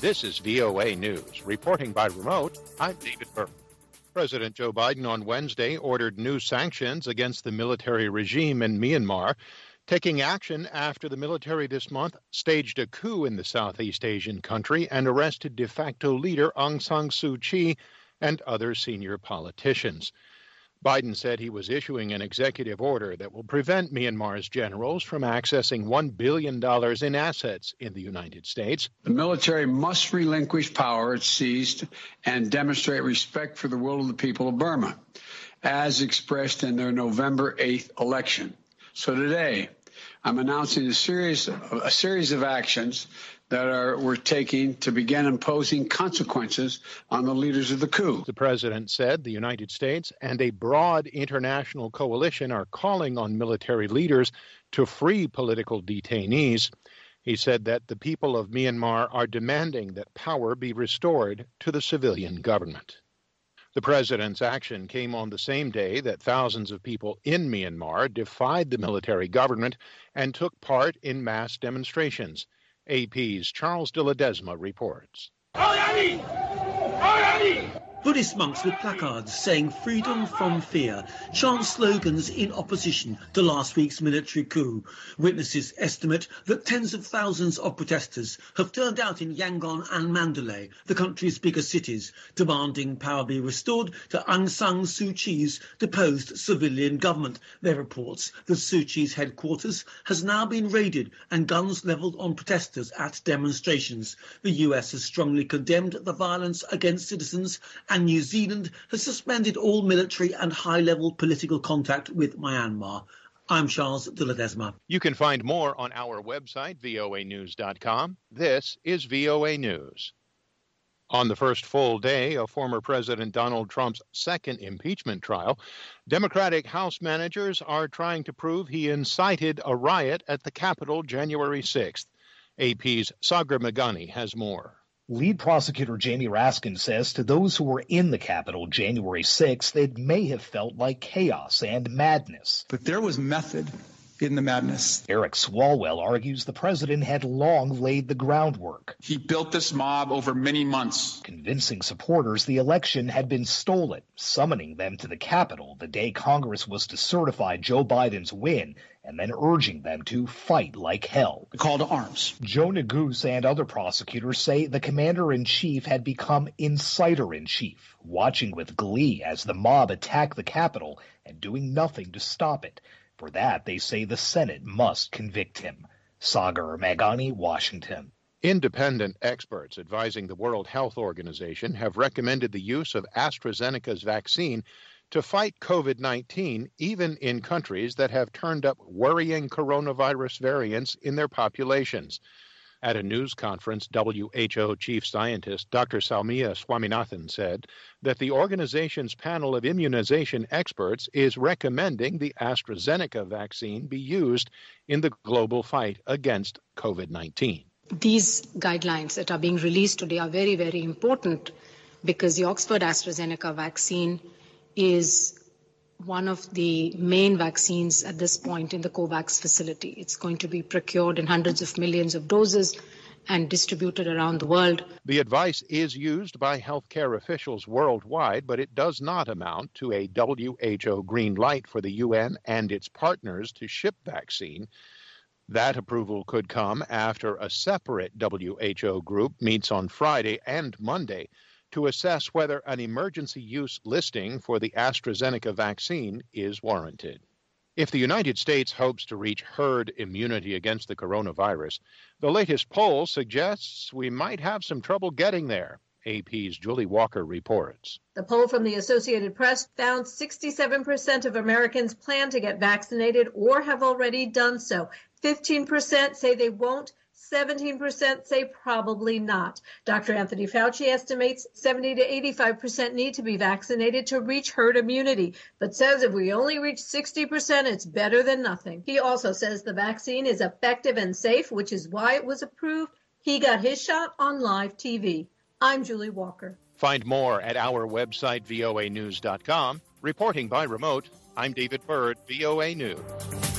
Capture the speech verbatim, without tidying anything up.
This is V O A News. Reporting by remote, I'm David Burke. President Joe Biden on Wednesday ordered new sanctions against the military regime in Myanmar, taking action after the military this month staged a coup in the Southeast Asian country and arrested de facto leader Aung San Suu Kyi and other senior politicians. Biden said he was issuing an executive order that will prevent Myanmar's generals from accessing one billion dollars in assets in the United States. The military must relinquish power it seized and demonstrate respect for the will of the people of Burma, as expressed in their November eighth election. So today, I'm announcing a series, a series of actions that are we're taking to begin imposing consequences on the leaders of the coup. The president said the United States and a broad international coalition are calling on military leaders to free political detainees. He said that the people of Myanmar are demanding that power be restored to the civilian government. The president's action came on the same day that thousands of people in Myanmar defied the military government and took part in mass demonstrations. A P's Charles de Ledesma reports. Buddhist monks with placards saying freedom from fear chant slogans in opposition to last week's military coup. Witnesses estimate that tens of thousands of protesters have turned out in Yangon and Mandalay, the country's biggest cities, demanding power be restored to Aung San Suu Kyi's deposed civilian government. Their reports that Suu Kyi's headquarters has now been raided and guns levelled on protesters at demonstrations. The U S has strongly condemned the violence against citizens, and New Zealand has suspended all military and high-level political contact with Myanmar. I'm Charles de Ledesma. You can find more on our website, V O A news dot com. This is V O A News. On the first full day of former President Donald Trump's second impeachment trial, Democratic House managers are trying to prove he incited a riot at the Capitol January sixth. A P's Sagar Meghani has more. Lead prosecutor Jamie Raskin says to those who were in the Capitol January sixth, it may have felt like chaos and madness. But there was method in the madness. Eric Swalwell argues the president had long laid the groundwork. He built this mob over many months, convincing supporters the election had been stolen, summoning them to the Capitol the day Congress was to certify Joe Biden's win, and then urging them to fight like hell. The call to arms. Joe Neguse and other prosecutors say the commander-in-chief had become insider-in-chief, watching with glee as the mob attacked the Capitol and doing nothing to stop it. For that, they say the Senate must convict him. Sagar Meghani, Washington. Independent experts advising the World Health Organization have recommended the use of AstraZeneca's vaccine to fight COVID nineteen, even in countries that have turned up worrying coronavirus variants in their populations. At a news conference, W H O chief scientist Doctor Soumya Swaminathan said that the organization's panel of immunization experts is recommending the AstraZeneca vaccine be used in the global fight against COVID nineteen. These guidelines that are being released today are very, very important because the Oxford AstraZeneca vaccine is one of the main vaccines at this point in the COVAX facility. It's going to be procured in hundreds of millions of doses and distributed around the world. The advice is used by healthcare officials worldwide, but it does not amount to a W H O green light for the U N and its partners to ship vaccine. That approval could come after a separate W H O group meets on Friday and Monday to assess whether an emergency use listing for the AstraZeneca vaccine is warranted. If the United States hopes to reach herd immunity against the coronavirus, the latest poll suggests we might have some trouble getting there. A P's Julie Walker reports. The poll from the Associated Press found sixty-seven percent of Americans plan to get vaccinated or have already done so. fifteen percent say they won't. seventeen percent say probably not. Doctor Anthony Fauci estimates seventy to eighty-five percent need to be vaccinated to reach herd immunity, but says if we only reach sixty percent, it's better than nothing. He also says the vaccine is effective and safe, which is why it was approved. He got his shot on live T V. I'm Julie Walker. Find more at our website, V O A news dot com. Reporting by remote, I'm David Byrd, V O A News.